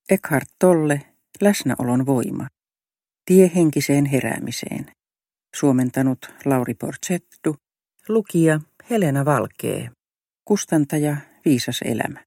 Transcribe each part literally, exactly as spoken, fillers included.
Eckhart Tolle, Läsnäolon voima. Tie henkiseen heräämiseen. Suomentanut Lauri Porchettu. Lukija Helena Valkee. Kustantaja Viisas elämä.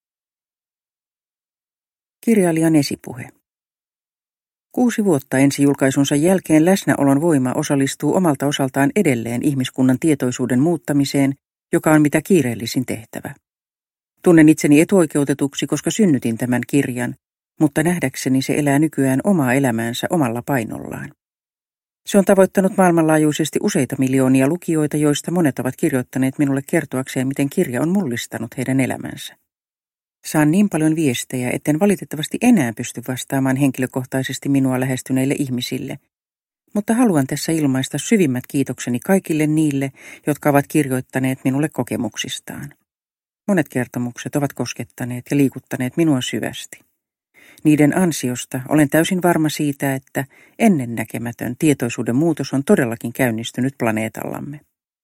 Kirjailijan esipuhe. Kuusi vuotta ensijulkaisunsa jälkeen Läsnäolon voima osallistuu omalta osaltaan edelleen ihmiskunnan tietoisuuden muuttamiseen, joka on mitä kiireellisin tehtävä. Tunnen itseni etuoikeutetuksi, koska synnytin tämän kirjan, mutta nähdäkseni se elää nykyään omaa elämäänsä omalla painollaan. Se on tavoittanut maailmanlaajuisesti useita miljoonia lukijoita, joista monet ovat kirjoittaneet minulle kertoakseen, miten kirja on mullistanut heidän elämänsä. Saan niin paljon viestejä, etten valitettavasti enää pysty vastaamaan henkilökohtaisesti minua lähestyneille ihmisille, mutta haluan tässä ilmaista syvimmät kiitokseni kaikille niille, jotka ovat kirjoittaneet minulle kokemuksistaan. Monet kertomukset ovat koskettaneet ja liikuttaneet minua syvästi. Niiden ansiosta olen täysin varma siitä, että ennennäkemätön tietoisuuden muutos on todellakin käynnistynyt planeetallamme.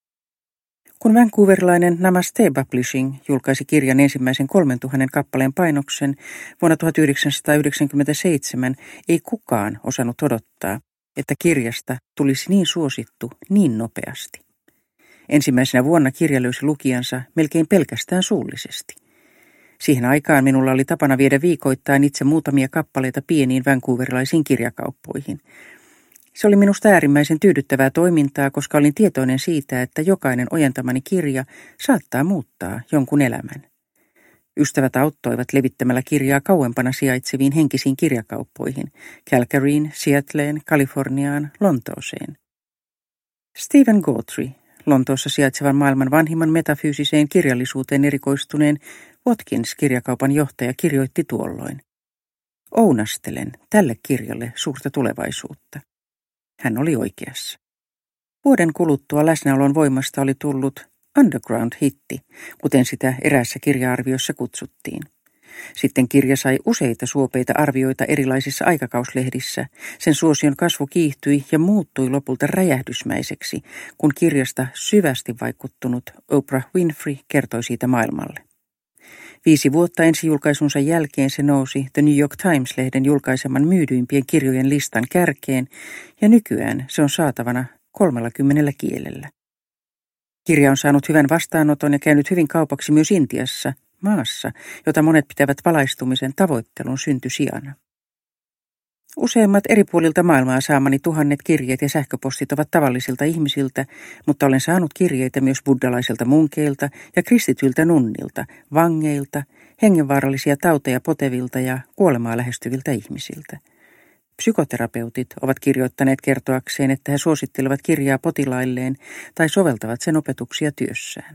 Kun vancouverilainen Namaste Publishing julkaisi kirjan ensimmäisen kolmen tuhannen kappaleen painoksen vuonna tuhatyhdeksänsataayhdeksänkymmentäseitsemän, ei kukaan osannut odottaa, että kirjasta tulisi niin suosittu niin nopeasti. Ensimmäisenä vuonna kirja löysi lukijansa melkein pelkästään suullisesti. Siihen aikaan minulla oli tapana viedä viikoittain itse muutamia kappaleita pieniin vancouverilaisiin kirjakauppoihin. Se oli minusta äärimmäisen tyydyttävää toimintaa, koska olin tietoinen siitä, että jokainen ojentamani kirja saattaa muuttaa jonkun elämän. Ystävät auttoivat levittämällä kirjaa kauempana sijaitseviin henkisiin kirjakauppoihin, Calgaryin, Seattleen, Kaliforniaan, Lontooseen. Stephen Gawtry, Lontoossa sijaitsevan maailman vanhimman metafyysiseen kirjallisuuteen erikoistuneen Watkins-kirjakaupan johtaja, kirjoitti tuolloin: "Ounastelen tälle kirjalle suurta tulevaisuutta." Hän oli oikeassa. Vuoden kuluttua Läsnäolon voimasta oli tullut underground-hitti, kuten sitä eräässä kirja-arviossa kutsuttiin. Sitten kirja sai useita suopeita arvioita erilaisissa aikakauslehdissä. Sen suosion kasvu kiihtyi ja muuttui lopulta räjähdysmäiseksi, kun kirjasta syvästi vaikuttunut Oprah Winfrey kertoi siitä maailmalle. Viisi vuotta ensijulkaisunsa jälkeen se nousi The New York Times-lehden julkaiseman myydyimpien kirjojen listan kärkeen, ja nykyään se on saatavana kolmellakymmenellä kielellä. Kirja on saanut hyvän vastaanoton ja käynyt hyvin kaupaksi myös Intiassa, maassa, jota monet pitävät valaistumisen tavoittelun syntysijana. Useimmat eri puolilta maailmaa saamani tuhannet kirjeet ja sähköpostit ovat tavallisilta ihmisiltä, mutta olen saanut kirjeitä myös buddhalaisilta munkeilta ja kristityiltä nunnilta, vangeilta, hengenvaarallisia tauteja potevilta ja kuolemaa lähestyviltä ihmisiltä. Psykoterapeutit ovat kirjoittaneet kertoakseen, että he suosittelevat kirjaa potilailleen tai soveltavat sen opetuksia työssään.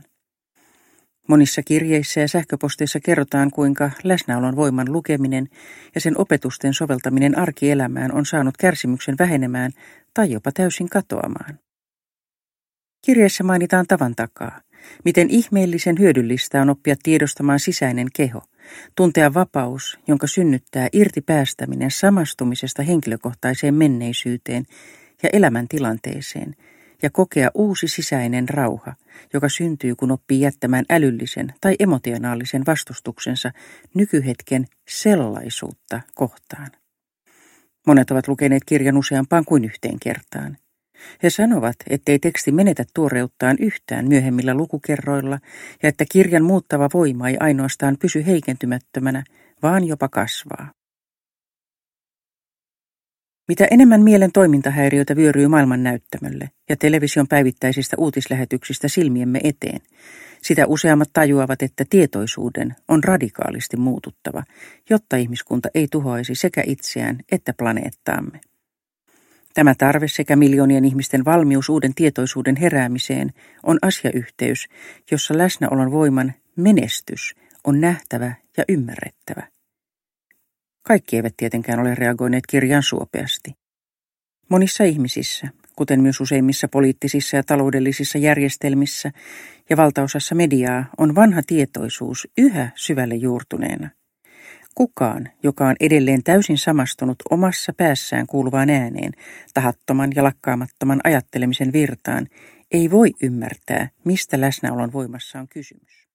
Monissa kirjeissä ja sähköposteissa kerrotaan, kuinka läsnäolon voiman lukeminen ja sen opetusten soveltaminen arkielämään on saanut kärsimyksen vähenemään tai jopa täysin katoamaan. Kirjeessä mainitaan tavan takaa, miten ihmeellisen hyödyllistä on oppia tiedostamaan sisäinen keho, tuntea vapaus, jonka synnyttää irti päästäminen samastumisesta henkilökohtaiseen menneisyyteen ja elämäntilanteeseen, ja kokea uusi sisäinen rauha, joka syntyy, kun oppii jättämään älyllisen tai emotionaalisen vastustuksensa nykyhetken sellaisuutta kohtaan. Monet ovat lukeneet kirjan useampaan kuin yhteen kertaan. He sanovat, ettei teksti menetä tuoreuttaan yhtään myöhemmillä lukukerroilla ja että kirjan muuttava voima ei ainoastaan pysy heikentymättömänä, vaan jopa kasvaa. Mitä enemmän mielen toimintahäiriöitä vyöryy maailman näyttämölle ja television päivittäisistä uutislähetyksistä silmiemme eteen, sitä useammat tajuavat, että tietoisuuden on radikaalisti muututtava, jotta ihmiskunta ei tuhoaisi sekä itseään että planeettaamme. Tämä tarve sekä miljoonien ihmisten valmius uuden tietoisuuden heräämiseen on asiayhteys, jossa läsnäolon voiman menestys on nähtävä ja ymmärrettävä. Kaikki eivät tietenkään ole reagoineet kirjaan suopeasti. Monissa ihmisissä, kuten myös useimmissa poliittisissa ja taloudellisissa järjestelmissä ja valtaosassa mediaa, on vanha tietoisuus yhä syvälle juurtuneena. Kukaan, joka on edelleen täysin samastunut omassa päässään kuuluvaan ääneen, tahattoman ja lakkaamattoman ajattelemisen virtaan, ei voi ymmärtää, mistä läsnäolon voimassa on kysymys.